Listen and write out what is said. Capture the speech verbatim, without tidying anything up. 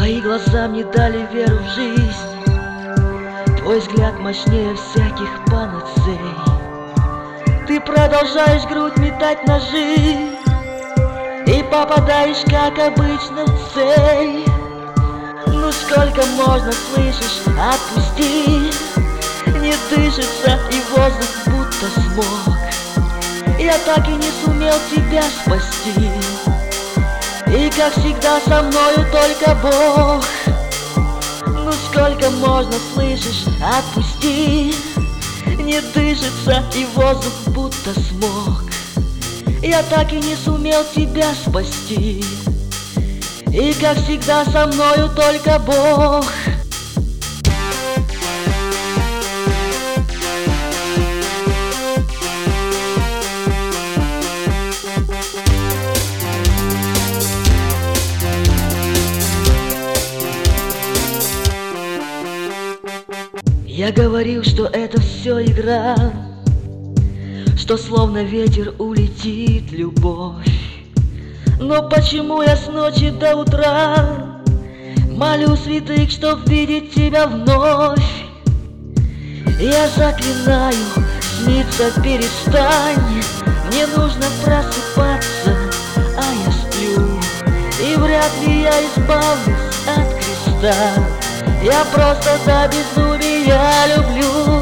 Твои глаза мне дали веру в жизнь, твой взгляд мощнее всяких панацей. Ты продолжаешь грудь метать ножи и попадаешь, как обычно, в цель. Ну сколько можно, слышишь, отпусти. Не дышится и воздух будто смог. Я так и не сумел тебя спасти. И как всегда со мною только Бог. Ну сколько можно, слышишь, отпусти. Не дышится и воздух будто смог. Я так и не сумел тебя спасти. И как всегда со мною только Бог. Я говорил, что это все игра, что словно ветер улетит любовь. Но почему я с ночи до утра молю святых, чтоб видеть тебя вновь? Я заклинаю, сниться перестань. Мне нужно просыпаться, а я сплю. И вряд ли я избавлюсь от креста. Я просто до безумия люблю.